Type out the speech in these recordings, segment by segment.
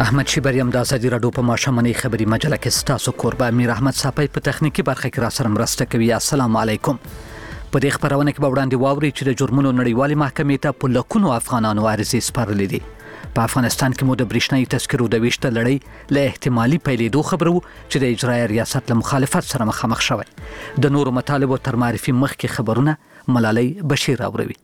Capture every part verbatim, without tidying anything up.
احمد شیبریم د ازادي راډیو په ماشومنۍ خبري مجله کې ستاسو کوربه امیر احمد صاحب په تخنیکی برخه کې را سره مرسته کوي. السلام علیکم. په دې خبرونه کې به وړاندې واوري چې د جرمونو نړیوالې محکمې ته په لکونو افغانانو عرضې سپارلې دي. په افغانستان کې مو د برېښنايي تذکرو د ویشت لړۍ له احتمالي پیلېدو خبرو چې د اجرایي ریاست له مخالفت سره مخامخ شوی. د نورو مطالبو تر معرفي مخکې خبرونه ملالۍ بشیر اوروي.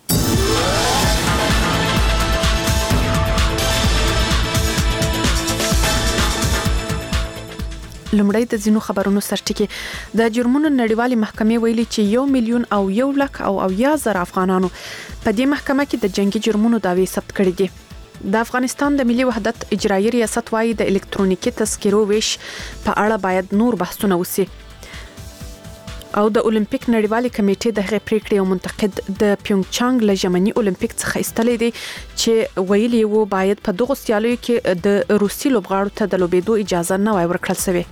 لمړی د ځینو خبرونو سرټکی. د جرمونو نړیوالې محکمې ویلي چې یو میلیون او یو لک او اویا زره افغانانو په دې محکمه کې د جنگي جرمونو دعوی ثبت کړي دي. د افغانستان د ملي وحدت اجرایي ریاست وايي د الکترونیکي تذکرو ویش په اړه باید نور بحثونه وشي. او د اولمپیک نړیوالې کمیټې د هغې پریکړې او منتقد د پیونګچانګ له ژمني اولمپیک څخه ایستلې دي چې ویلي وو باید په دغه سیالیو کې د روسي لوبغاړو ته د لوبېدو اجازه نه وای ورکړل شوې.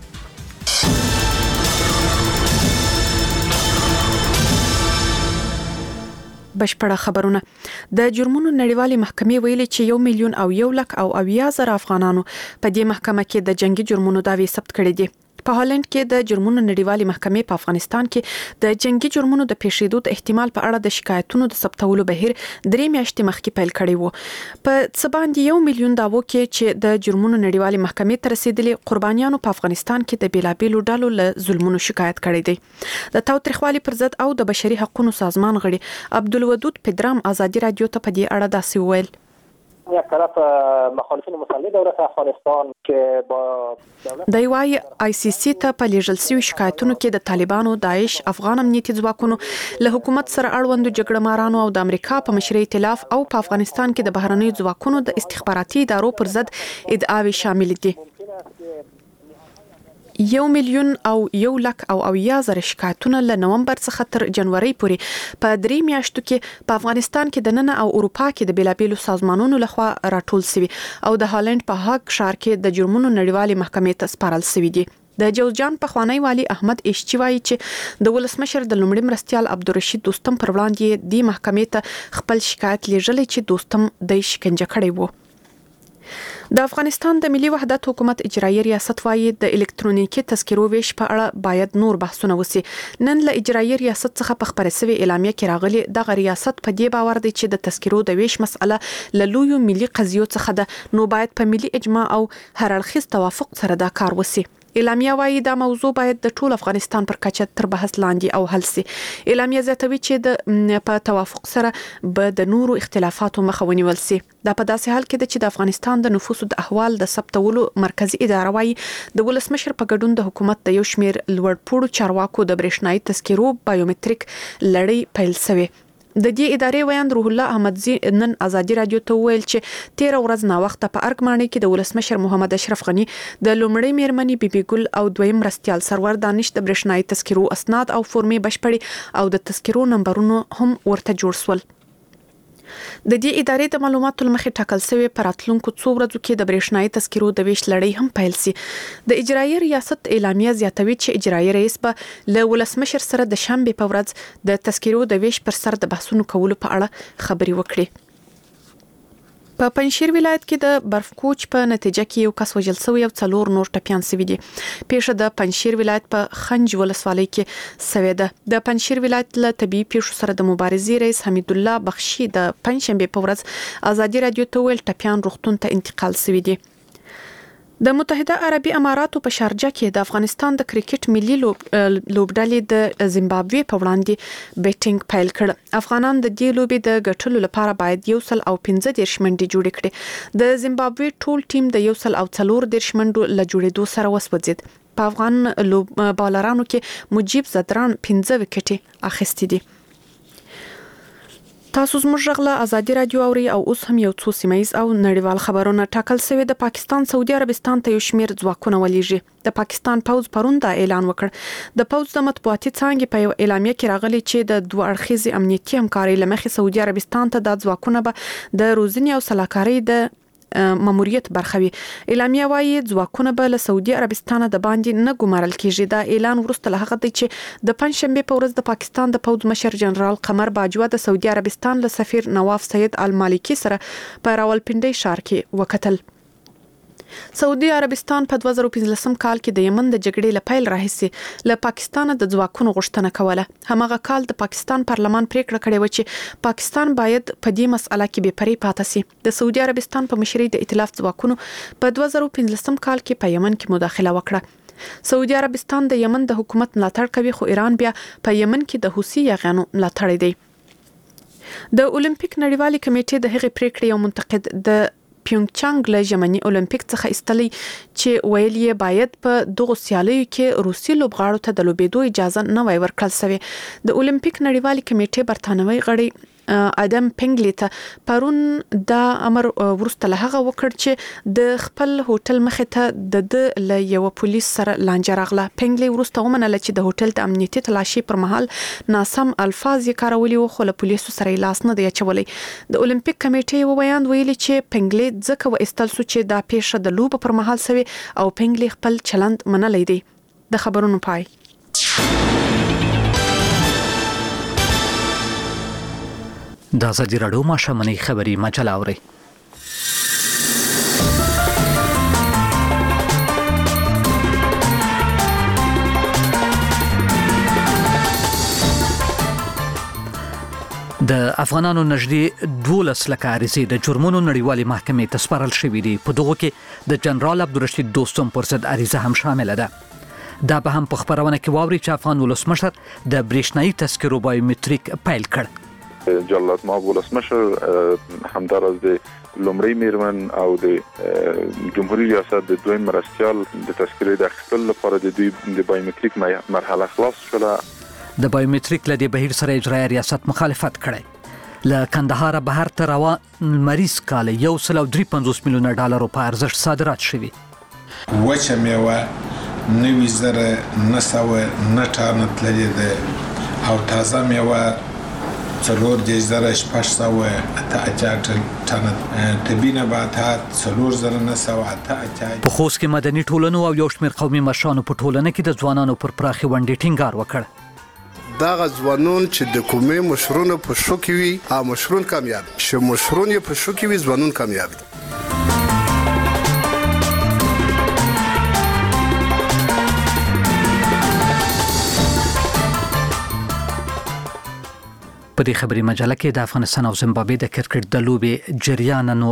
بشپړه خبرونه. د جرمونو نړیوالې محکمې ویلي چې یو میلیون او یو لک او اویا زره افغانانو په دې محکمه کې د جنگي جرمونو دعوی ثبت کړي دي. په هالند کې د جرمونو نړیوالې محکمې په افغانستان کې د جنگي جرمونو د پیښېدو د احتمال په اړه د شکایتونو د ثبتولو بهیر درې میاشتې مخکې پیل کړی وو. په څه باندې یو میلیون دعوو کې چې د جرمونو نړیوالې محکمې ته رسیدلې قربانیانو په افغانستان کې د بیلابېلو ډلو له ظلمونو شکایت کړی دی. د تاوتریخوالي پر ضد او د بشري حقوقو سازمان غړي عبدالودود پدرام ازادي رادیو ته په دې اړه داسې وویل. یک طرف مخالفین مسلح دولت افغانستان که با د وای آی سی سی ته په لیږل شوي شکایتونو کې د طالبانو، داعش، افغان امنیتي ځواکونو له حکومت سره اړوندو جګړه مارانو او د امریکا په مشرۍ ائتلاف او په افغانستان کې د بهرنیو ځواکونو د استخباراتي ادارو پر ضد ادعاوې شامل دي. یو میلیون او یو لک او اویا زره شکایتونه له نومبر څخه تر جنوري پورې په درې میاشتو کې په افغانستان کې د نن او اروپا کې د بیلابېلو سازمانونو لخوا راټول شوي او د هالند په هاګ ښار کې د جرمونو نړیوالې محکمې ته سپارل شوي دي. د جوزجان پخوانی والی احمد ایشچی وایي چې د ولسمشر د لومړي مرستیال عبدالرشید دوستم پر وړاندې د محکمې ته خپل شکایت لیږلی چې دوستم د شکنجه کړی وو. د افغانستان د ملي وحدت حکومت اجرایي ریاست وايي د الکترونیکي تذکرو ویش په اړه باید نور بحثونه وشي. نن له اجرایي ریاست څخه په خبره شوی اعلامیه کې راغلي دغه ریاست په دې باور دی چې د تذکرو د ویش مسأله له لویو ملي قضیو څخه ده، نو باید په ملي اجماع او هر اړخیز توافق سره دا کار وشي. اعلامیه وايي دا موضوع باید د ټول افغانستان پر کچه تر بحث لاندې او حل شي. اعلامیه زیاتوي چې د په توافق سره به د نورو اختلافاتو مخه ونیول شي. دا په داسې حال کې ده چې د افغانستان د نفوسو د احوال د ثبتولو مرکزی اداره وايي د ولسمشر په ګډون د حکومت د یو شمیر لوړپوړو چارواکو د برېښنايي تذکرو بایومټریک لړۍ پیل شوی. د دې ادارې ویاند روح الله احمدزي نن ازادي رادیو ته ویل چې تیر ورځ نا وخت په ارګمانۍ کې د ولسمشر محمد اشرف غنی د لومړی میرمنې بیبي ګل او دویم مرستیال سرور دانش د برېښنايي تذکرو اسناد او فورمې بشپړي او د تذکرو نمبرونو هم ورته جوړ شول. د دې ادارې د معلوماتو لمخې ټاکل شوی پر راتلونکو څو ورځو کې د برېښنايي تذکرو د ویش لړۍ هم پیل شي. د اجرایي ریاست اعلامیه زیاتوي چې اجرایي رئیس به له ولسمشر سره د شنبې په ورځ د تذکرو د ویش پر سر د بحثونو کولو په اړه خبري وکړي. په پنځشیر ولایت کې د برفکوچ په نتیجه کې یو کس وژل شوی او څلور نور ټپیان شوي دي. پیښه د پنځشیر ولایت په خنج ولسوالۍ کې شوې ده. د پنځشیر ولایت له طبي پیښو سره د مبارزې رئیس حمید الله بخشي د پنځشنبه په ورځ ازادي رادیو ته ویل ټپیان روغتون ته انتقال شوي دي. د متحده عربي اماراتو په شارجه کې د افغانستان د کرکټ ملي لوبډلې د زیمبابوې په وړاندې بیټینګ پیل کړ. افغانان د دې لوبې د ګټلو لپاره باید یو سل او پنځه دېرش منډې جوړې کړي. د زیمبابوې ټول ټیم د یو سل او څلور دېرش منډو له جوړېدو سره وسوځید. په افغان لوب بالرانو کې مجيب زدران پنځه وکټې اخیستې دي. تاسو زموږ غږ له ازادي رادیو اوري او اوس هم یو څو سیمایز او نړیوال خبرونه. ټاکل شوی د پاکستان سعودي عربستان ته یو شمیر ځواکونه ولېږي. د پاکستان پوځ پرون دا اعلان وکړ. د پوځ د مطبوعاتي څانګې په یو اعلامیه کې راغلي چې د دوه اړخیزې امنیتي همکارۍ لمخې سعودي عربستان ته د ځواکونه به د روزنې او سلاکارۍ د ماموریت برخوي. اعلامیه وايي ځواکونه به له سعودي عربستان د باندې نه ګمارل کیږي. دا اعلان وروسته له هغه دی چې د پنځشنبه په ورځ د پاکستان د پوځ مشر جنرال قمر باجوا د سعودي عربستان له سفیر نواف سید المالکی سره په راولپنډي ښار کې وکتل. سعودي عربستان په دوه زره پنځلسم کال کې د یمن د جګړې له پیل راهیسې له پاکستان د ځواکونو غوښتنه کوله. همغه کال د پاکستان پارلمان پریکړه کړې و چې پاکستان باید په دې مسأله کې بې پرې پاتې شي. د سعودي عربستان په مشرۍ د ائتلاف ځواکونو په دوه زره پنځلسم کال کې په یمن کې مداخله وکړه. سعودي عربستان د یمن د حکومت ملاتړ کوي، خو ایران بیا په یمن کې د حوثي یاغیانو ملاتړ دی. د اولمپیک نړیوالې کمیټې د هغې پریکړې یو منتقد د پیونګچانګ له ژمني اولمپیک څخه ایستلی چې ویل یې باید په دغه سیالیو کې روسي لوبغاړو ته د لوبېدو اجازه نه وای ورکړل شوې. د اولمپیک نړیوالې کمیټې برتانوي غړي ادم پنګلی ته پرون د امر ورسته له هغه وکړ چې د خپل هوټل مخې ته د د له یو پولیس سره لانجه راغله. پنګلی ورسته ومنله چې د هوټل د امنیتي تلاشي پر مهال ناسم الفاظ یې کارولي وو، خو له پولیسو سره لاس نه دی اچولی. د اولمپیک کمیټې یو بیان ویلي چې پنګلی ځکه وایستل سو چې دا پیښه د لوب پر مهال سوي او پنګلی خپل چلند منلی دی. د خبرونو پای. د ازادي راډیو ماښامنۍ خبري مجله اورئ. د افغانانو نږدې دولس لکه عریضې د جرمونو نړیوالې محکمې ته سپارل شوې دي. په دغو کې د جنرال عبدالرشید دوستم پر ضد عریضه هم شامله ده. دا به هم په خبرونه کې واوري چې افغان ولسمشر د برېښنایي تذکرو بایومتریک پیل کړ. جلالت مآب ولسمشر همداراز د لومړی میرمن او د جمهوریت ریاست د دویم مرستیال د تذکرې د اخیستلو لپاره د دوی د بایومتریک مرحله خلاص شوه. د بایومتریک له دې بهیر سره اجرایي ریاست مخالفت کړی. له کندهار بهر ته روان لمریز کال یو سل او درې پنځوس میلیونه ډالرو په ارزښت صادرات شوي. وچه میوه نوي زره نه سوه نه ټانه تللې ده او تازه میوه څلور دېرش زره شپږ سوه اته اتیا ټنه، طبي نباتات څلور زره نه سوه اته اتیا. په خوست کې مدني ټولنو او یو شمېر قومي مشرانو په ټولنه کې د ځوانانو پر پراخې ونډې ټینګار وکړ. دغه ځوانون چې د کومي مشرونو په شو کې وي او مشرون کامیاب شي، مشرون یې په شو کې وي ځوانون کامیاب دي. په دې خبري مجله کې د افغانستان او زیمبابوې د کرکټ د لوبې جریان نو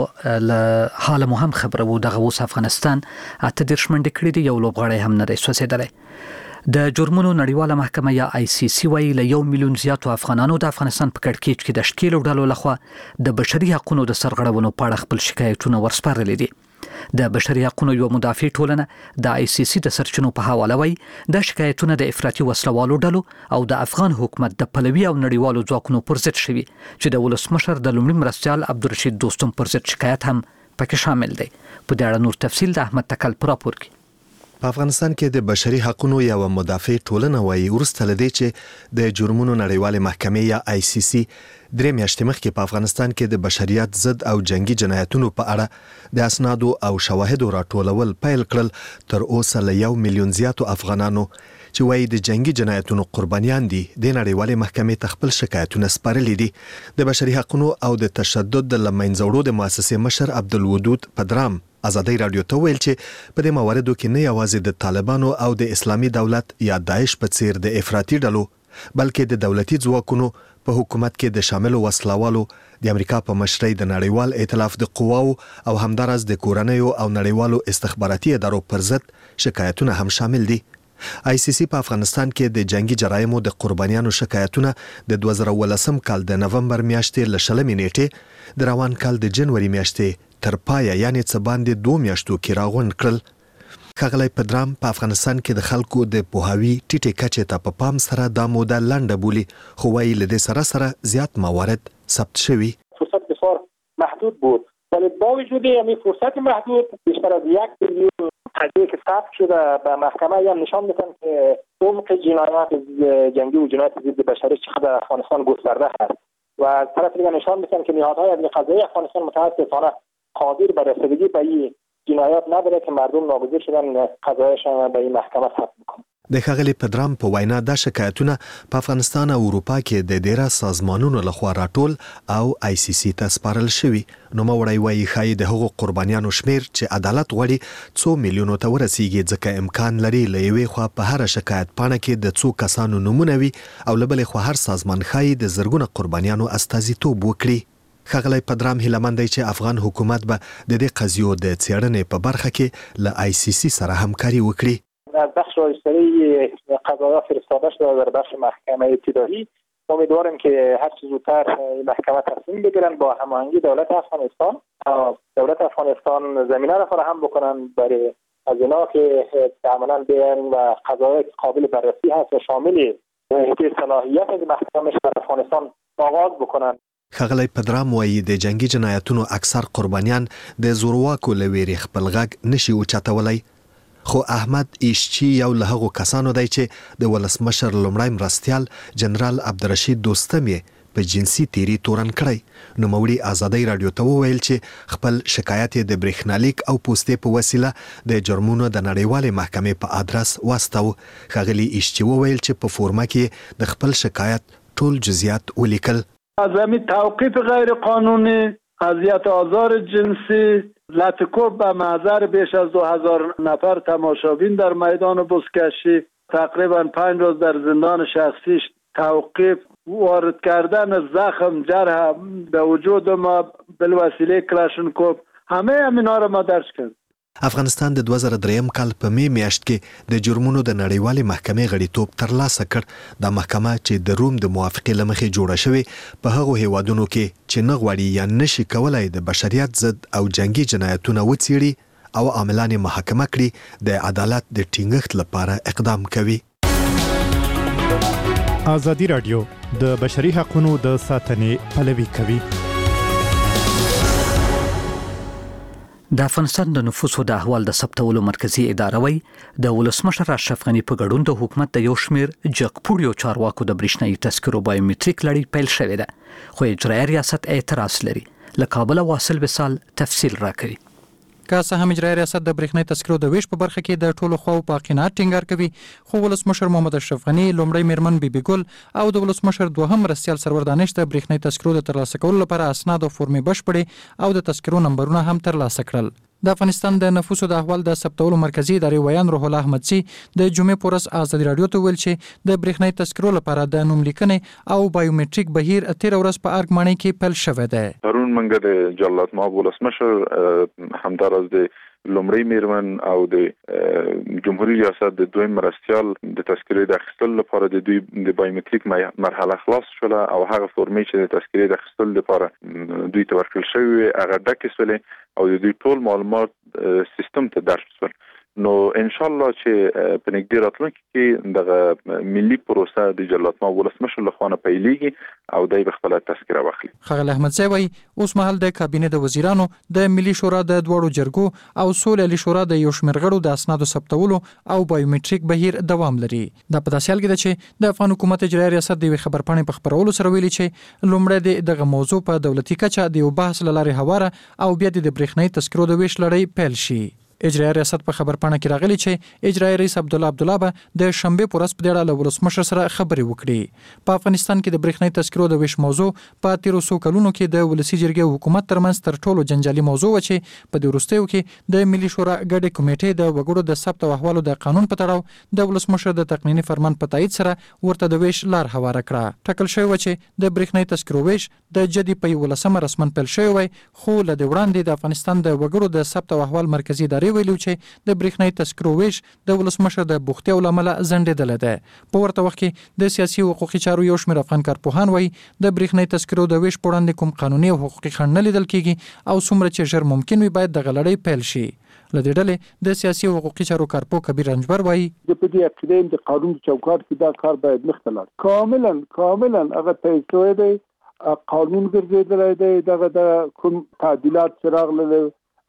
له حال مو هم خبره وو. دغه اوس افغانستان اته دېرش منډې کړې دي، یو لوبغاړی هم نه دی سوځېدلی. د جرمونو نړیواله محکمه یا آی سی سی وايي له یو میلیون زیاتو افغانانو د افغانستان په کړکېچ کې د ښکېلو ډلو لخوا د بشري حقوقو د سرغړونو په اړه خپل شکایتونه ورسپارلي دي. د بشري حقوقو یو مدافع ټولنه د آی سی سی د سرچینو په حواله وایي د شکایتونه د افراطي وسلوالو ډلو او د افغان حکومت د پلوي او نړیوالو ځواکونو پر ضد شوي چې د ولسمشر د لومړي مرستیال عبدالرشید دوستم پر ضد شکایت هم پکې شامل دی. په دې اړه نور تفصیل د احمد تکل پر راپور کې. په افغانستان کې د بشري حقوقو یو مدافع ټولنه وایي ورسته لدی چې د جرمونو نړیوالې محکمې یا آی سی سی درې میاشتې مخکې په افغانستان کې د بشریت ضد او جنگي جنایتونو په اړه د اسنادو او شواهدو راټولول پیل کړل. تر اوسه له یو میلیون زیاتو افغانانو چې وایي د جنگي جنایتونو قربانیان دي د نړیوالې محکمې ته خپل شکایتونه سپارلي دي. د بشري حقوقو او د تشدد د لمنځه د مؤسسې مشر عبدالودود پدرام ازادي رادیو ته ویل چې په دې مواردو کې نه یوازې د طالبانو او د اسلامي دولت یا داعش په څیر د افراطي ډلو بلکې د دولتي ځواکونو په حکومت کې د شامل وسلوالو د امریکا په مشرۍ د نړیوال ائتلاف د قواو او همدارس د کورنیو او نړیوالو استخباراتي ادارو پر ضد شکایتونه هم شامل دي. آی سی سی په افغانستان کې د جنگي جرایمو د قربانیانو شکایتونه د دوه زره ولسم کال د نومبر میاشتې له شلمې نیټې د روان کال د جنوري میاشتې تر پایه یعنی څه باندې دوه میاشتو کې راغونډ کړل. ښاغلی پدرام په افغانستان کې د خلکو د پوهاوي ټیټې کچې ته په پام سره دا موده لنډه بولي، خو وایي له دې سره سره زیات موارد ثبت شوي. فرصت بسیار محدود بود ولی با وجود این فرصت محدود بیشتر از یک میلیون قضیه که ثبت شده به محکمه هم نشان میدن که عمق جنایات جنگی و جنایات ضد بشری چقدر افغانستان گسترده است و از طرف دیگر نشان میدن که نهادهای امنیتی قضایی افغانستان متاسفانه قادر به رسیدگی به این جنایات نداره که مردم ناگزیر شدن قضایشان به این محکمه ثبت میکنن. د ښاغلي پدرام په وینا دا شکایتونه په افغانستان او اروپا کې د ډیره سازمانونو لخوا راټول او آی سی سی ته سپارل شوي. نو موري وایي ښایي د هغو قربانیانو شمیر چې عدالت غواړي څو میلیونو ته ورسیږي، ځکه امکان لري له یوې خوا په هر شکایت پاڼه کې د څو کسانو نومونه وي او له بلې خوا هر سازمان ښایي د زرګونه قربانیانو استازیتوب وکړي. ښاغلی پدرام هیله مند دی چې افغان حکومت به د دې قضیو د څېړنې په برخه کې له آی سی سی سره همکاري وکړي. از بخش رایستری قضایا فرستاده شده در بخش محکمه ابتدایی. امیدواریم که هر چه زودتر محکمه تصمیم بگیرن با هماهنگی دولت افغانستان. دولت افغانستان زمینه را فراهم بکنن برای از اینا که عملا بیان و قضایا قابل بررسی هست و شامل صلاحیت از محکمه در افغانستان آغاز بکنن. ښاغلی پدرام وایي د جنگي جنایتونو اکثر قربانیان د زورواکو له ویرې خپل غږ نشي اوچتولی. خو احمد ایشچی یو له هغو کسانو دی چې د ولسمشر لومړی مرستیال جنرال عبدالرشید دوستم یې په جنسي تیري تورن کړی. نوموړي ازادۍ راډیو ته وویل چې خپل شکایت یې د برېښنالیک او پوستې په وسیله د جرمونو د نړیوالې محکمې په ادرس واستاوه. ښاغلي ایشچی وویل چې په فورمه کې د خپل شکایت ټول جزئیات ولیکل. از همین توقیف غیر قانونی، اذیت آزار جنسی، لطکوب به محضر بیش از دو هزار نفر تماشابین در میدان بزکشی، تقریبا پنج روز در زندان شخصیش توقیف، وارد کردن زخم جرح به وجود ما بالوسیله کلاشنکوف، همه همینا را ما درج کرد. افغانستان د دوه زره دریم کال په می میاشت کې د جرمونو د نړیوالې محکمې غړیتوب ترلاسه کړ. د محکمه چې د روم د موافقې له مخې جوړه شوې په هغو هیوادونو کې چې نه غواړي یا نشي کولای د بشریت ضد او جنگي جنایتونه وڅېړي او عاملان یې محاکمه کړي، د عدالت د ټینګښت لپاره اقدام کوي. ازادي راډیو د بشري حقوقو د ساتنې پلوي کوي. د افغانستان د نفوسو د احوال د ثبتولو مرکزی اداره وی د ولسمشر اشرف غنی په ګډون د حکومت د یو شمیر جګپوړیو چارواکو د برېښنايي تذکرو بایومټریک لړۍ پیل شوې ده، خو اجرایي ریاست اعتراض لري. له کابل واصل وصال تفصیل راکوي. که څه هم اجرایي ریاست د برېښنايي تذکرو د ویش په برخه کې د ټولو خواو په قناعت ټینګار کوي، خو ولسمشر محمد اشرف غنی، لومړی میرمن بیبي ګل او د ولسمشر دوهم مرستیال سرور دانش د برېښنايي تذکرو د ترلاسه کولو لپاره اسناد او فورمې بشپړې او د تذکرو نمبرونه هم ترلاسه کړل. د افغانستان د نفوسو د احوال د ثبتولو مرکزی ادارې ویان روح الله احمدزي د جمعې په ورځ ازادي راډیو ته ویل چې د برېښنايي تذکرو لپاره د نوم لیکنې او بایومټریک بهیر تیر ورځ په ارګمانۍ کې پیل شوی دی. پرون موږ د جلالت مآب ولسمشر همداراز د لومړی میرمن او د جمهوریت ریاست د دویم مرستیال د تذکرې د اخیستلو لپاره د دوی د بایومټریک مرحله خلاص شوه او هغه فورمې چې د تذکرې د اخیستلو لپاره دوی ته ورکړل شوی هغه ډکې شولې او د دوی ټول معلومات سیستم ته درج شول. نو ان شاء الله چې په نږدې راتلونکي کې د ملي پروسه د جلالت مآب ولسمشر لخوا نه پیلېږي او دای به خپل تذکره واخلي. ښاغلی احمدزي وایي اوس مهال د کابینې د وزیرانو د ملي شورا د دواړو جرګو او سولې شورا د یو شمېر غړو د اسنادو ثبتولو او بایومټریک بهیر دوام لري. دا په داسې حال کې ده چې د افغان حکومت اجرایي ریاست د یوې خبرپاڼې په خپرولو سره ویلي چې لومړی دغه موضوع په دولتي کچه د یو بحث له لارې هواره او بیا د برېښنايي تذکرو د ویش لړۍ پیل شي. اجرایي ریاست په خبرپاڼه کې راغلی چې اجرایي رئیس عبدالله عبدالله به د شنبه په ورځ په دې اړه له ولسمشر سره خبرې وکړي. په افغانستان کې د برېښنايي تذکرو د ویش موضوع په تیرو څو کلونو کې د ولسي جرګې او حکومت ترمنځ تر ټولو جنجالي موضوع و چې په دې وروستیو کې د ملي شورا ګډې کمیټې د وګړو د ثبت او احوالو د قانون په تړاو د ولسمشر د تقنیني فرمان په تایید سره ورته د ویش لار هواره کړه. ټاکل شوی و چې د برېښنايي تذکرو ویش د جدي په یولسمه رسمن پیل شوی وای، خو له دې وړاندې د افغانستان د وګړو د ثبت او احوال مرکزی ادارې ویلو چې د برېښنايي تذکرو ویش د ولسمشر د بوختیا لامل ځنډېدلی دی. په ورته وخت کې د سیاسي او حقوقي چارو یو شمېر افغان کارپوهان وایي د برېښنايي تذکرو د ویش په وړاندې کوم قانوني او حقوقي خنډ نه لیدل کېږي او څومره چې ژر ممکن وي باید دغه لړۍ پیل شي. له دې ډلې د سیاسي او حقوقي چارو کارپو کبیر رنجبر وایي د په دې عقیده د قانون چوکاټ کې دا کار باید مخته لاړ کاملا کاملا هغه تایید شوی دی، قانون ګرځېدلی دی، دغه د کوم تعدیلات چې راغلل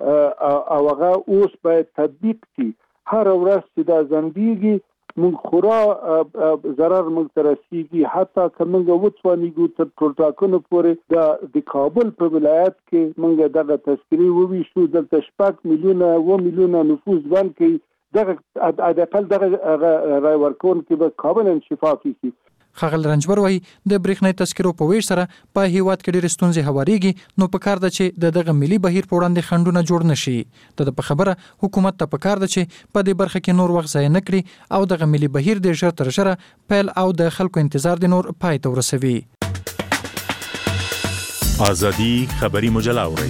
او هغه اوس باید تطبیق شي. هر ورځ چې دا ځنډېږي موږ خورا ضرر موږ ته رسېږي، حتی که موږ وتوانېږو تر ټولټاکنو پورې د کابل په ولایت کې موږ دغه تذکرې وویشو، دلته شپږ میلیونه اوه میلیونه نفوس ژوند کوي، دغه د خپل دغه رای ورکون کې به کاملا شفافي شي. خغل رنجبر وای د برېښنايي تذکرو په ویش سره په هیواد کې ډېر ستونزې هواريږي، نو په کار ده چې د دغه ملي بهیر په وړاندې خنډونه جوړ نشي. د په خبره حکومت ته په کار ده چې په دې برخه کې نور وخت ضایع نه کړي او دغه ملي بهیر د ژر تر ژره پیل او د خلکو انتظار د نور پای ته ورسوي. ازادي خبري مجله اوري.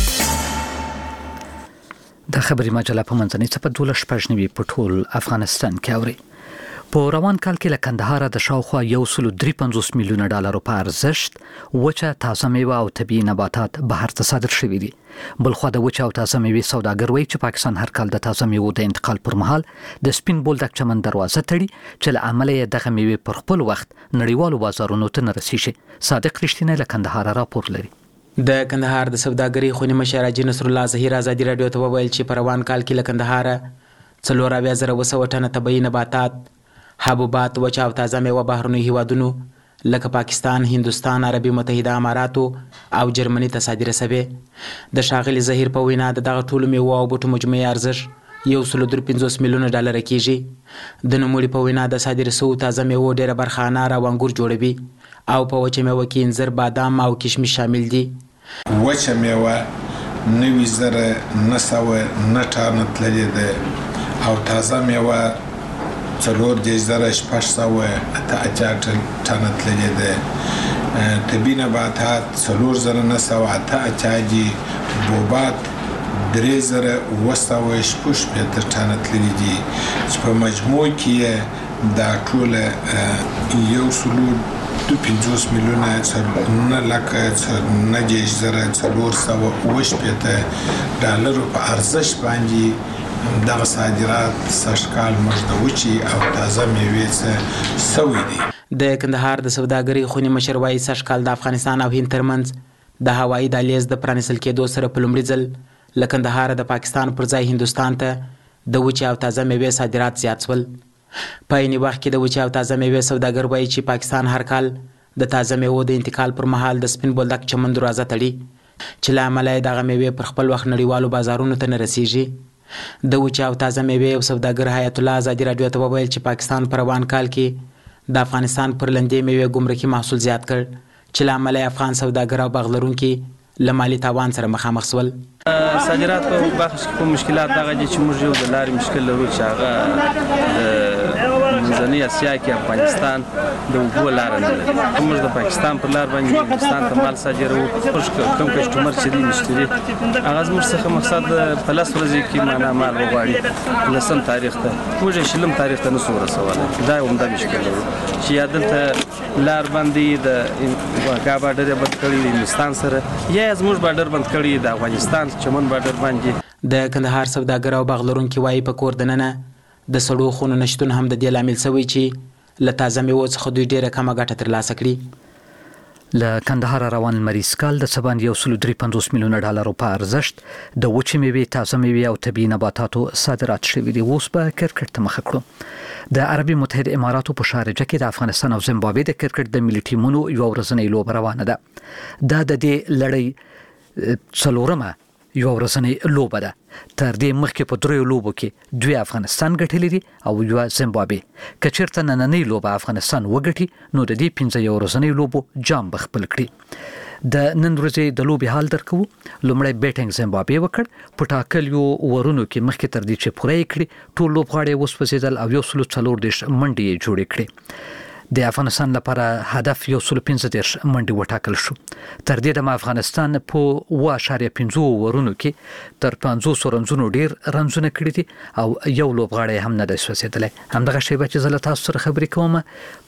د خبري مجله په منځنۍ صفحه دولس شپږ په ټول افغانستان کې اوري. په روان کال کې له کندهار د شاوخوا یو سل درې پنځوس میلیونه ډالرو په ارزښت وچه تازه میوه او طبیعي نباتات بهر ته صادر شوي دي. بلخوا د وچه او تازه میوې سوداګر وایي چې پاکستان هر کال د تازه میوو د انتقال پر مهال د سپین بولدک چمن دروازه تړي چې له امله یې دغه میوې پر خپل وخت نړیوالو بازارونو ته نه رسیږي. صادق رښتینی له کندهار راپور لري. د کندهار د سوداګرۍ خونی مشر حاجي نصر الله ظهیر ازادي رادیو ته وویل چې په روان کال کې له کندهار څلور اویا زره وسو ټنه طبیعي نباتات، حبوبات، وچه او تازه میوه بهرنیو هیوادونو لکه پاکستان، هندوستان، عربي متحده اماراتو او جرمني ته صادره شوې. د ښاغلي ظهیر په وینا د دغه ټولو میوو او بوټو مجموعي ارزښت یو سل درې پنځوس میلیونه ډالر کېږي. د نوموړي په وینا د صادره شویو تازه میوو ډېره برخه انار او انګور جوړوي او په وچه میوه کې انځر، بادام او کشمش شامل دي. وچه میوه نوي زره نه سوه نه ټانه تللې ده او تازه میوه څلور دېرش زره شپږ سوه اته اتیا ټنه تللې ده. طبیعي نباتات څلور زره نه سوه اته اتیا دي. حبوبات درې زره اوه سوه شپږ شپېته ټنه تللي دي چې په مجموع کې دا ټوله یو سل دوه پنځوس میلیونه نه لکه نه دېرش زره څلور سوه اوه شپېته ډالرو په ارزښت باندې دغه صادرات سږکال موږ د وچې او تازه میوې څخه سوي دي. د کندهار د سوداګرۍ خونی مشر وایي سږکال د افغانستان او هند ترمنځ د هوایي دهلیز د پرانیستل کېدو سره په لومړي ځل له کندهار د پاکستان پر ځای هندوستان ته د وچې او تازه میوې صادرات زیات شول. په عیني وخت کې د وچې او تازه میوې سوداګر وایي چې پاکستان هر کال د تازه میوو د انتقال پر مهال د سپین بولدک چمن دروازه تړي چې له امله یې دغه میوې پر خپل وخت نړیوالو بازارونو ته نه رسیږي. د وچه او تازه میوې او سوداګر حیات الله ازادي رادیو ته وویل چې پاکستان په روان کال کې د افغانستان پر لندې میوې ګمرکي محصول زیات کړ چې له امله افغان سوداګر او باغ لرونکي له مالي تاوان سره مخامخ شول. صادرات په بخش کې کوم مشکلات دغه چې موږ یو د لارې مشکل لرو چې هغه منځنۍ اسیا کې افغانستان د اوبو لاره نه لري. موږ د پاکستان پر لار باندې هندوستان ته مال صادروو. کوم کسټمر چې دی مشتري هغه زموږ څخه مقصد په لس ورځې کې معنا مال وغواړي لسم تاریخ ته، موږ شلم تاریخ ته نسو رسولی. دا همدا مشکل لرو چې یا دلته لار باندې د واګا باډر بند کړي د هندوستان سره یا زموږ باډر بند کړي د افغانستان چمن باډر باندې. د کندهار سوداګر او باغ لرونکي وایي په کور دننه د سړو خونو نشتون هم د دې لامل شوی چې له تازه میوو څخه دوی ډېره کمه ګټه ترلاسه کړي. له کندهار روان مریض کال د سباند یو سل درې پنځوس میلیونه ډالرو په ارزښت د وچې میوې، تازه میوې او طبیعي نباتاتو صادرات شوي دي. اوس به کرکټ ته مخه کړو. د عربي متحده اماراتو په شارجه کې د افغانستان او زیمبابوې د کرکټ د ملي ټیمونو یو ورځنۍ لوبه روانه ده. دا د دې لړۍ څلورمه یو ورځنۍ لوبه ده. تر دې مخکې په دریو لوبو کې دوی افغانستان ګټلې دي او یو زیمبابوې. که چېرته نننۍ لوبه افغانستان وګټي نو د دې پنځه یو ورځنۍ لوبو جام به خپل کړي. د نن ورځې د لوبې حال درکوو. لومړی بیټینګ زیمبابوې وکړ. په ټاکلیو ورونو کې مخکې تر دې چې پوره یې کړي ټول لوبغاړي وسوځېدل او یو سل څلور دېرش منډې یې جوړې کړې. د افغانستان لپاره هدف یو سل پنځه دېرش منډې وټاکل شو. تر دې دمه افغانستان په اوه اعشاریه پنځه ورونو کې تر پنځوس رنزونو ډیر رنزونه کړي دي او یو لوبغاړی هم نه دی سوځېدلی. همدغه شیبه چې زه له تاسو سره خبرې کوم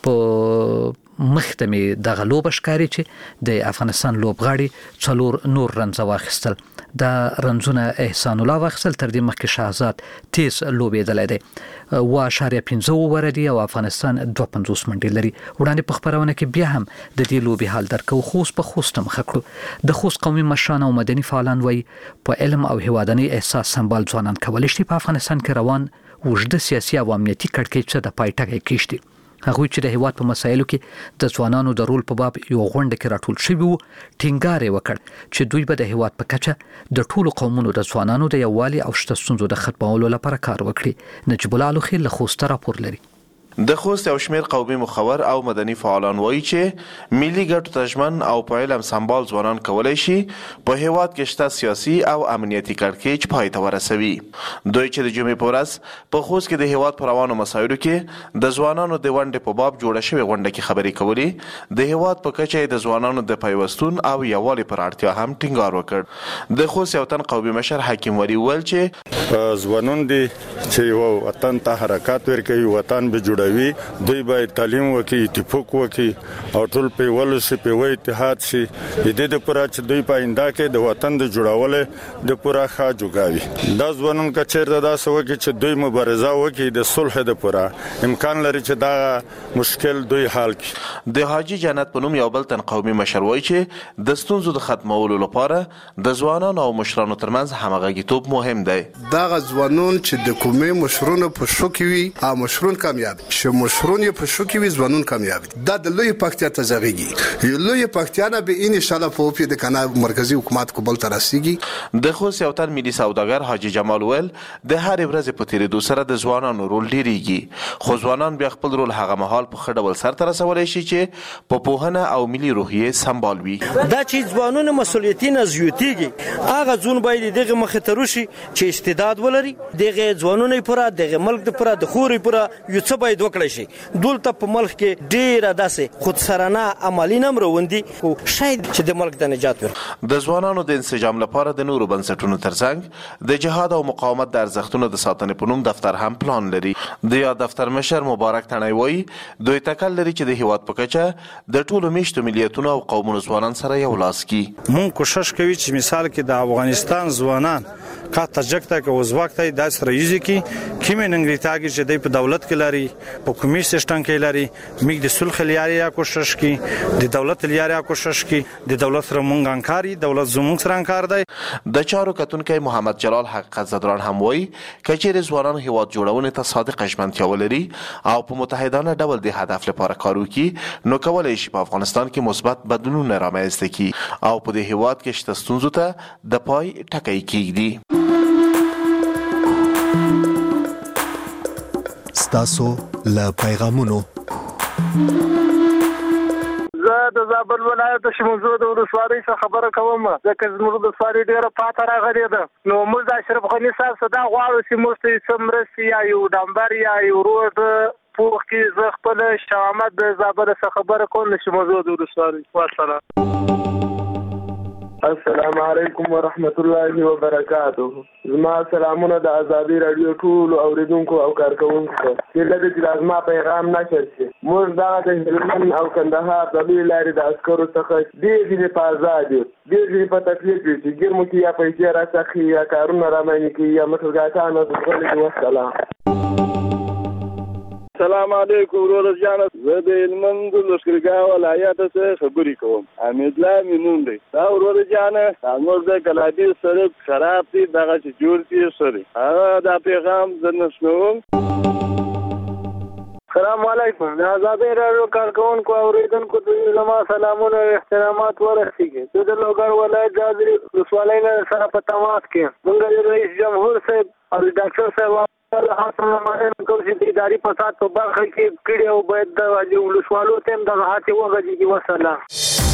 په مخته مې دغه لوبه ښکاري چې د افغانستان لوبغاړي څلور نور رنزه واخیستل. دا رنزونه احسان الله واخیستل. تر دې مخکې شهزاد تیز لوبېدلی دی. اوه اعشاریه پنځه اووه دي او افغانستان دوه پنځوس منډې لري. وړاندې په خپرونه کې بیا هم د دې لوبې حال درکوو. خو اوس په خوست مخه کړو. د خوست قومي مشران او مدني فعالان وایي په علم او هیوادنۍ احساس سمبال ځوانان کولی شي په افغانستان کې روان اوږده سیاسي او امنیتي کړکېچ ته د پای ټکی کېږدي. هغوی چې د هیواد په مسایلو کې د ځوانانو د رول په باب یو غونډه کې راټول شوي وو ټینګار یې وکړ چې دوی به د هیواد په کچه د ټولو قومونو د ځوانانو د یووالي او شته ستونزو د ختمولو لپاره کار وکړي. نجیب الله الوخیل له خوست راپور لري. د خوست یو شمیر قومي مخور او مدني فعالان وایي چې ملي ګټو ته ژمن او په علم سمبال ځوانان کولی شي په هیواد کې شته سیاسي او امنیتي کړکېچ پای ته ورسوي. دوی چې د جمعې په ورځ په خوست کې د هیواد په روانو مسایلو کې د ځوانانو د ونډې په باب جوړه شوې غونډه کې خبرې کولې، د هیواد په کچه د ځوانانو د پیوستون او یووالي پر اړتیا هم ټینګار وکړ. د خوست یو تن قومي مشر حکیم ولی ویل چې ځوانان دي چې یو وطن ته حرکت ورکوي، وطن به جوړ دوی باید تعلیم وکړي، اتفاق وکړي او ټول په ولسی په اتحاد شي د دې لپاره چې دوی په آینده کې د وطن د جوړولو د پوره ښه جوړاوي. دا ځوانان کچېر دا سوي چې دوی مبارزه وکړي د صلح لپاره امکان لري چې دا مشکل دوی حل کړي. د حاجی جنت په نوم یو بل تن قومي مشر وایي چې د ستونزو د ختمولو لپاره د ځوانانو او مشرانو ترمنځ همغږیتوب مهم دی. دا ځوانان چې د کومې مشرونو په شو کې وي او مشرون کامیاب چې مشرون یې په شو کې وي ځوانون کامیاب دي. دا د لوی پکتیا ته ځغېږي. یو لوی پکتیا نه به ان شاء الله په د کنا مرکزی حکومت کو بل تر رسیږي. د خوست یو تن ملي سوداګر حاجی جمال ول د هر ورځ په تیرېدو سره د ځوانانو رول ډیریږي، خو ځوانان بیا خپل رول هغه مهال په ښه ډول سرته رسولی شي چې په پوهنه او ملي روحیې سمبال وي. دا چې ځوانونه مسؤلیتي نه زیاتېږي، هغه ځون باید دغه مخې ته راشي چې استعداد ولري، دغه ځوانونه پوره دغه ملک د پوره د خوري پوره یو څه باید وکړي شي. دولته په ملک کې ډیره داسې خودسرانه عملی نه مروندي او شاید چې د ملک د نجات ورکړي. د ځوانانو د انسجام لپاره د نورو بنسټونو ترڅنګ د جهاد او مقاومت د ارزښتونو د ساتنې په نوم دفتر هم پلان لري. د یا دفتر مشر مبارک تڼۍ وایي دوی تکل لري چې د هیواد په کچه د ټولو میشتو ملیتونو او قومونو ځوانان سره یو لاس کړي. مونږ کوشش کوي چې مثال کې د افغانستان ځوانان کا تجربه کې اوس وخت دی د سرایزي کې کیمه ننګری تاګي چې د په دولت کې لري په کومي سیستم کې لري میګ د صلح لیاري کوشش کی د دولت لیاري کوشش کی د دولت سره مونږ انکاري دولت زموږ سره انکار دی. د چارو کتونکي محمد جلال حقیقت زدران هم وایي کچېر ځوانان هیواد جوړونې ته صادق ژمنتیا ولري او په متحدانه ډول د هدف لپاره کار وکړي نو کولای شي په افغانستان کې مثبت بدلون رامنځته کړي او په دې هیواد کې شته ستونزو ته د پای ټکی کېږدي. ستاسو له پیغامونو زه د زابل ولایت د شموزو د ولسوالۍ څخه خبره کوم، ځکه زموږ د ولسوالۍ ډېره پاته راغلې ده. نو موږ د اشرف غني صاحب څخه دا غواړو چې موږ ته څه مرستې یا یو ډامبر یا یو روډ پوخ کې زه خپل شاه احمد د زابل څخه خبره کوم د شموزو د ولسوالۍ. والسلام. السلام علیکم ورحمت الله وبرکاته. زما سلامونه د ازادي رادیو ټول اوریدونکو او کارکونکو ته. چې لږ چې زما پیغام نشر شي. موږ دا د هلمند او کندهار د لوی لارې د عسکرو څخه ډېر ډېر په آزاد یو، ډېر ډېر په تکلیف یو چې ګرمو کې یا پیسې راڅخي یا کارونه رامنې کوي یا مټرګاټانو د ځغلې وسلام. السلام علیکم ورور جان، زه د هلمند لښکرګاه ولایت څخه خبرې کوم. حمید الله مې نوم دی. دا ورور جان زموږ د کلابي سړک خراب دی، دغه چې جوړ دي سړی هغه دا پیغام زه نشنوم. السلام علیکم. د ازادي رادیو کارکونکو او اوریدونکو ته زما سلامونه او احترامات ورسیږي. زه د لوګر ولایت د ازادي ولسوالۍ سره په تماس کې موږ د رئیس جمهور صاحب او ډاکټر صاحب د اداري فساد په برخه کې کړي او باید د ولسوالو ته هم دغه هڅې وغږېږي. وسلام.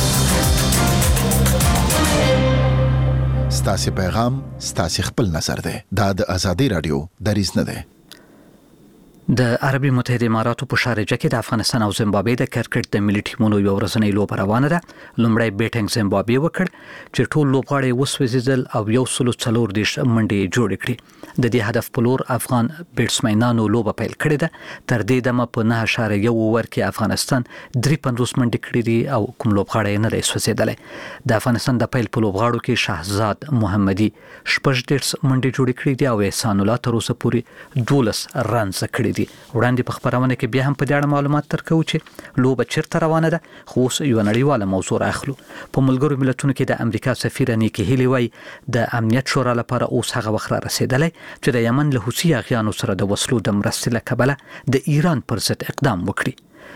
ستاسو پیغام ستاسو خپل نظر دی. دا د ازادي رادیو دریځ نه دی. د عربي متحده اماراتو په شارجه کې د افغانستان او زیمبابوې د کرکټ د ملي ټیمونو یو ورځنۍ لوبه روانه ده. لومړی بیټینګ زیمبابوې وکړ چې ټول لوبغاړي وسوځیدل او یو سل څلور دیش منډې جوړې کړې. د دې هدف په لور افغان بیټسمنانو لوبه پیل کړې ده. تر دې دمه په نه اشاریه یو اوور کې افغانستان درې پنځوس منډې کړې دي او کوم لوبغاړی نه دی سوځېدلی. د افغانستان د پیل په لوبغاړو کې شهزاد محمدي شپږ دیش منډې جوړې کړې دي او احسان الله تر اوسه پورې دولس رنز کړي دي. وړاندې په خبرونه کې بیا هم په دې اړه معلومات ترکو چې لوبه چیرته روانه ده، خو اوس یو نړیواله موضوع راخلو. په ملګرو ملتونو کې د امریکا سفیر نیکی هیلی وای د امنیت شورا لپاره اوس هغه وخت را رسیدلی چې د یمن له حوثي اغیانو سره د وسلو د مرستې له کبله د ایران پر ضد اقدام وکړي.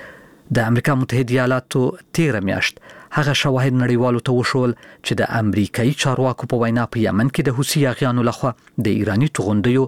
د امریکا متحده ایالاتو تیر میاشت هغه شواهد نړیوالو ته وشول چې د امریکایي چارواکو په وینا په یمن کې د حوثي اغیانو لخوا د ایرانی توغندیو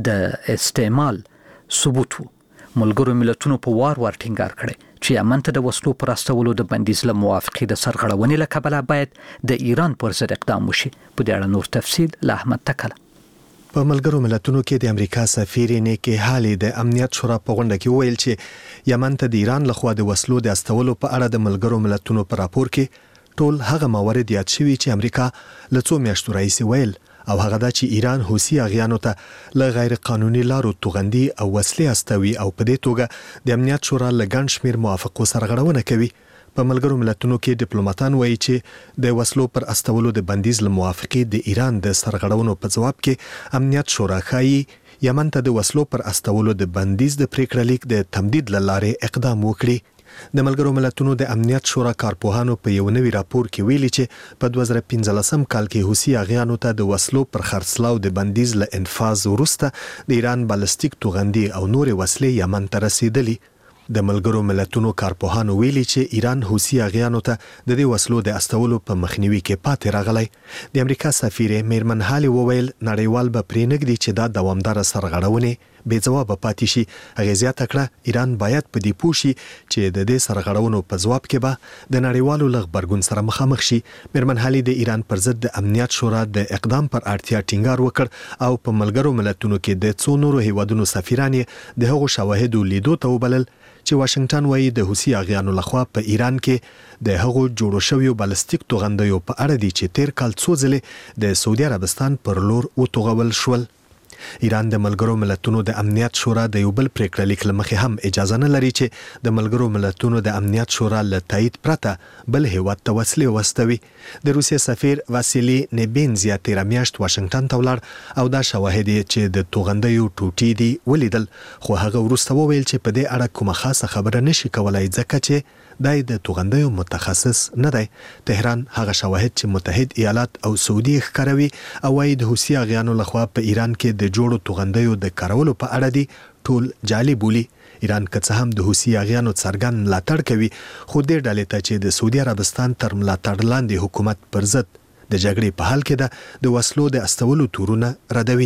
د استعمال ثبوت وو. ملګرو ملتونو په وار وار ټینګار کړی چې یمن ته د وسلو پر استولو د بندیز له موافقې د سرغړونې له کبله باید د ایران پر ضد اقدام وشي. په دې اړه نور تفصیل له احمد تکله. په ملګرو ملتونو کې د امریکا سفیر نیکی هالي د امنیت شورا په غونډه کې ویل چې یمن ته د ایران لخوا د وسلو د استولو په اړه د ملګرو ملتونو په راپور کې ټول هغه موارد یاد شوي چې امریکا له څو میاشتو راهیسې ویل، او هغه دا چې ایران حوثي اغیانو ته له غیر قانوني لارو توغندي او وسلې استوي او په دې توګه د امنیت شورا له ګڼ شمېر موافقو سرغړونه کوي. په ملګرو ملتونو کې ډیپلوماټان وایي چې د وسلو پر استولو د بندیز له موافقې د ایران د سرغړونو په جواب کې امنیت شورا ښایي یمن ته د وسلو پر استولو د بندیز د پریکړه لیک د تمدید له لارې اقدام وکړي. د ملګرو ملتونو د امنیت شورا کارپوهانو په یو نوي راپور کې ویلي چې په دوه زره پنځلسم کال کې حوثي اغیانو ته د وسلو پر خرڅلاو د بندیز له انفاذ وروسته د ایران بالستیک توغندي او نور وسلې یمن ته رسیدلي. د ملګرو ملتونو کارپوهانو ویلي چې ایران حوثي اغیانو ته د دې وسلو د استولو په مخنیوي کې پاتې راغلی. د امریکا سفیر میرمن هالي وویل نړیوال به پرې نږدي چې دا دوامدار سرغړونې بې ځوابه پاتې شي. هغې زیاته کړه ایران باید په دې پوه شي چې د دې سرغړونو په ځواب کې به د نړیوالو له غبرګون سره مخامخ شي. میرمن هالي د ایران پر ضد د امنیت شورا د اقدام پر اړتیا ټینګار وکړ او په ملګرو ملتونو کې د څو نورو هیوادونو سفیران د هغو شواهدو لیدو ته وبلل چې واشنگټن وایي د حوثي اغیانو لخوا په ایران کې د هغو جوړو شویو بالستیک توغندیو په اړه دي چې تیر کال څو ځلې د سعودي عربستان پر لور وتوغول شول. ایران د ملګرو ملتونو د امنیت شورا د یو بل پریکړه لیک له مخې هم اجازه نه لري چې د ملګرو ملتونو د امنیت شورا له تایید پرته بل هیواد ته وسلې واستوي. د روسیې سفیر واسیلی نیبینزیا تیر میاشت واشنگټن ته ولاړ او دا شواهد چې د توغندیو ټوټې دي ولیدل، خو هغه وروسته وویل چې په دې اړه کومه خاصه خبره نشي کولای ځکه چې دای د توغندیو متخصص نه دی. تهران هغه شواهد چې متحد ایالات او سعودي ښکاروي او وايي د حوثي اغیانو لخوا په ایران کې د جوړو توغندیو د کارولو په اړه دي ټول جعلي بولي. ایران که څه هم د حوثي اغیانو څرګند ملاتړ کوي، خو دې ډلې ته چې د سعودي عربستان تر ملاتړ لاندې حکومت پر ضد د جګړې په حال کې ده د وسلو د استولو تورونه ردوي.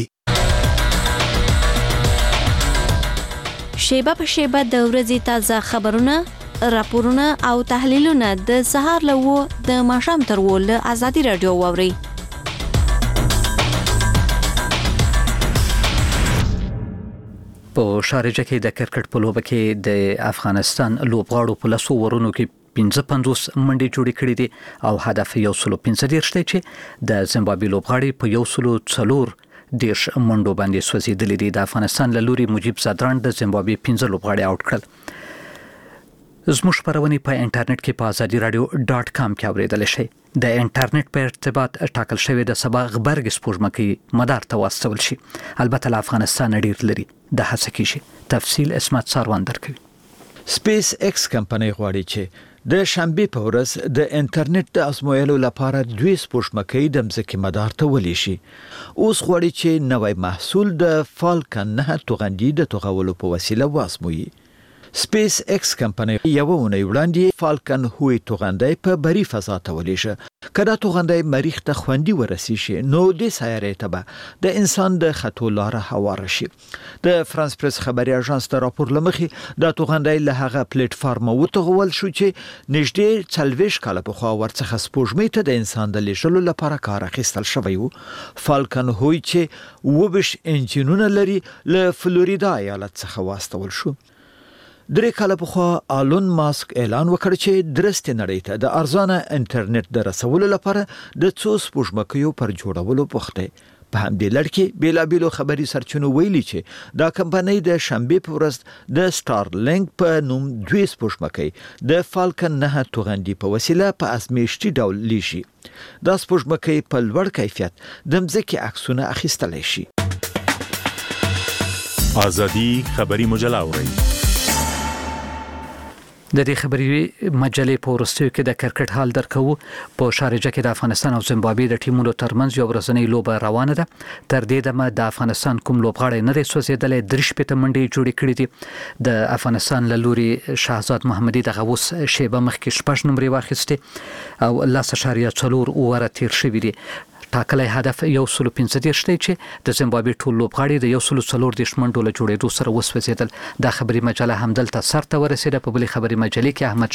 شیبه په شیبه د ورځې تازه خبرونه، راپورونه او تحلیلونه د سهار له و د ماښام تر و له ازادي رادیو واوري. په شارجه کې د کرکټ په لوبه کې د افغانستان لوبغاړو په لسو ورونو کې پنځه پنځوس منډې جوړې کړې دي او هدف یو سلو پنځه دېرش دی چې د زیمبابوې لوبغاړي په یو سلو څلور دیرش منډو باندې سوځېدلې دي. د افغانستان له لوري مجیب زادران د زیمبابوې پنځه لوبغاړي آوټ کړل. زموږ خبرونه په انټرنیټ کې په ازادي رادیو ډاټ کام کې اوریدل شي. د انټرنیټ په ارتباط ټاکل شوی د سبا غبرګ سپوږمکۍ مدار ته واستول شي. البته له افغانستان ډیر لري د هڅه کیږي. تفصیل اسمت ساروان درکوي. سپیس ایکس کمپنۍ غواړي چې د شنبه په ورځ د انټرنیټ د ازمویلو لپاره دوی سپوږمکۍ د ځمکې مدار ته ولې شي. اوس غواړي چې نوې محصول د فالکن نه توغندي د توغولو په وسیله وازموي. سپیس ایکس کمپنۍ یو ونی وړاندې فالکن هوی توغندی په بری فضا ته ولېږه. کله توغندی مریخ ته خوندي ورسی شي نو د سیارې ته به د انسان د خطو لار هوار شي. د فرانس پریس خبري اژانس د راپور لمخې د توغندی له هغه پلیټ فارم وتغول شو چې نږدې څلوېښت کاله پخوا ورڅخه سپوږمۍ ته د انسان د لیږلو لپاره کار اخیستل شوی و. فالکن هوی چې وبش انجینونه لري له فلوریدا ایالت څخه واستول شو. درې کاله پخوا آلون ماسک اعلان وکړ چې درسته نړۍ ته د ارزانه انټرنیټ د رسولو لپاره د څو سپوږمکیو پر جوړولو پخته. په همدې لړ کې بیلابیلو خبري سرچینو ویلي چې دا کمپنۍ د شنبه په ورځ د سټارلینک په نوم دوی سپوږمکۍ د فالکن نه توغندي په وسیله په ازمیشتي ډول لیشي. دا سپوږمکۍ په لوړ کیفیت د مځکې عکسونه اخیستلی شي. ازادي خبري مجله اوري. د دې خبري مجلې په ورستیو کې د کرکټ حال درکو په شارجه کې د افغانستان او زیمبابوې د ټیمونو ترمنځ یو ورځنی لوبه روانه ده. تر دې دمه د افغانستان کوم لوبغاړی نه دی سوځیدلې، درې شپېته منډې جوړې کړې دي. د افغانستان له لوري شهزاد محمدي د غوس شیبه مخکې شپږ نمرې واخیستې او لس اشاریه څلور اووه تیر شوي دي. ټاکلی هدف یو سل پنځه دېرش دی چې د زیمبابوې ټول لوبغاړي د یو سل څلور دېرش منډو له جوړېدو سره وسوځېدل. دا خبري مجله همدلته سر ته ورسېده. په بلې خبري مجلې کې احمد